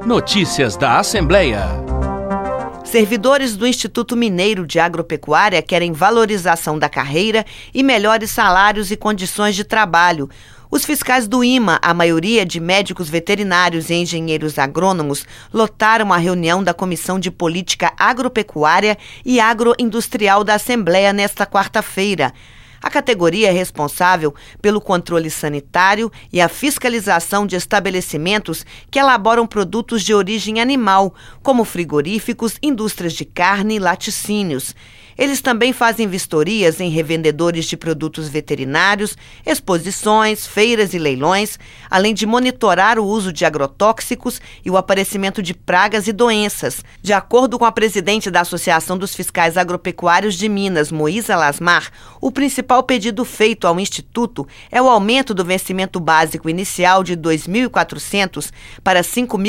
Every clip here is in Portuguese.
Notícias da Assembleia. Servidores do Instituto Mineiro de Agropecuária querem valorização da carreira e melhores salários e condições de trabalho. Os fiscais do IMA, a maioria de médicos veterinários e engenheiros agrônomos, lotaram a reunião da Comissão de Política Agropecuária e Agroindustrial da Assembleia nesta quarta-feira. A categoria é responsável pelo controle sanitário e a fiscalização de estabelecimentos que elaboram produtos de origem animal, como frigoríficos, indústrias de carne e laticínios. Eles também fazem vistorias em revendedores de produtos veterinários, exposições, feiras e leilões, além de monitorar o uso de agrotóxicos e o aparecimento de pragas e doenças. De acordo com a presidente da Associação dos Fiscais Agropecuários de Minas, Moísa Lasmar, o principal pedido feito ao Instituto é o aumento do vencimento básico inicial de R$ 2.400 para R$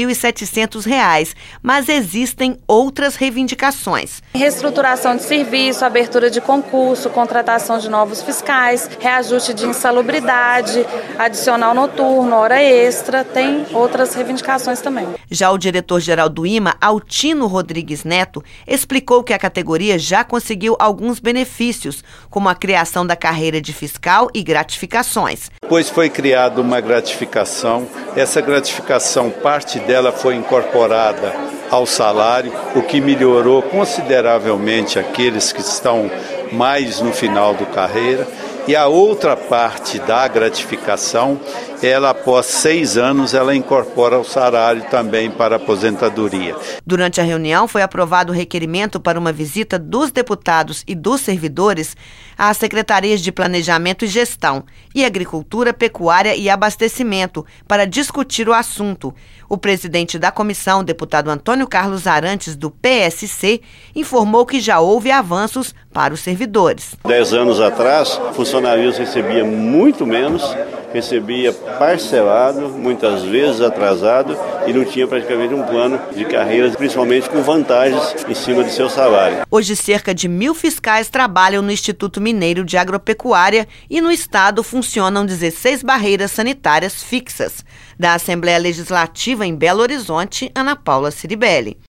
5.700, mas existem outras reivindicações. Reestruturação de serviço, abertura de concurso, contratação de novos fiscais, reajuste de insalubridade, adicional noturno, hora extra, tem outras reivindicações também. Já o diretor-geral do IMA, Altino Rodrigues Neto, explicou que a categoria já conseguiu alguns benefícios, como a criação da carreira de fiscal e gratificações. Depois foi criada uma gratificação, essa gratificação, parte dela foi incorporada ao salário, o que melhorou consideravelmente aqueles que estão mais no final da carreira. E a outra parte da gratificação, ela após 6 anos, ela incorpora o salário também para a aposentadoria. Durante a reunião foi aprovado o requerimento para uma visita dos deputados e dos servidores às secretarias de Planejamento e Gestão e Agricultura, Pecuária e Abastecimento para discutir o assunto. O presidente da comissão, deputado Antônio Carlos Arantes, do PSC, informou que já houve avanços para os servidores. 10 anos atrás, o funcionário recebia muito menos, recebia parcelado, muitas vezes atrasado, e não tinha praticamente um plano de carreira, principalmente com vantagens em cima de seu salário. Hoje, cerca de 1.000 fiscais trabalham no Instituto Mineiro de Agropecuária e no estado funcionam 16 barreiras sanitárias fixas. Da Assembleia Legislativa em Belo Horizonte, Ana Paula Ciribelli.